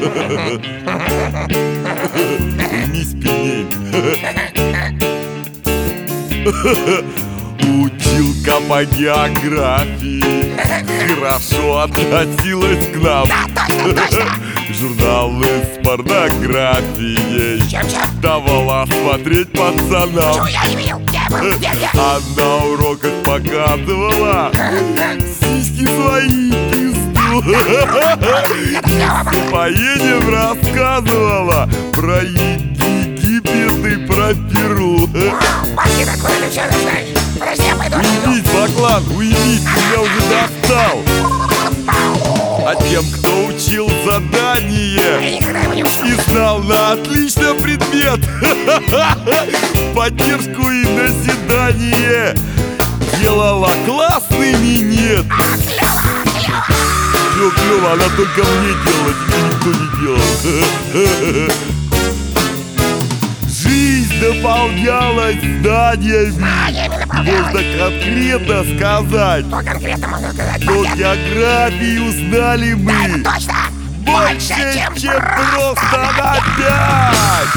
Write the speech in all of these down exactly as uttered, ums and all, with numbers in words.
Уймись, пеней. Училка по географии хорошо относилась к нам. Журналы с порнографией давала смотреть пацанам. А на уроках показывала сиськи свои, пизду. И с упоением рассказывала про Египет и про Перу. Уймись, Баклан, уймись, меня уже достал. А тем, кто учил задание и знал на отлично предмет, поддержку и назидание, делала классный минет. Все клево, она только мне делала, тебе никто не делал. Жизнь дополнялась знаниями. Можно конкретно сказать, что географию знали мы больше, чем просто на пять.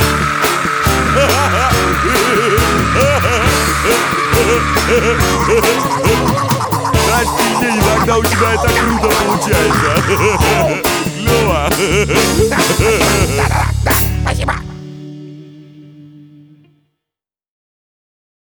Прости, иногда у тебя это круто получается. Клево.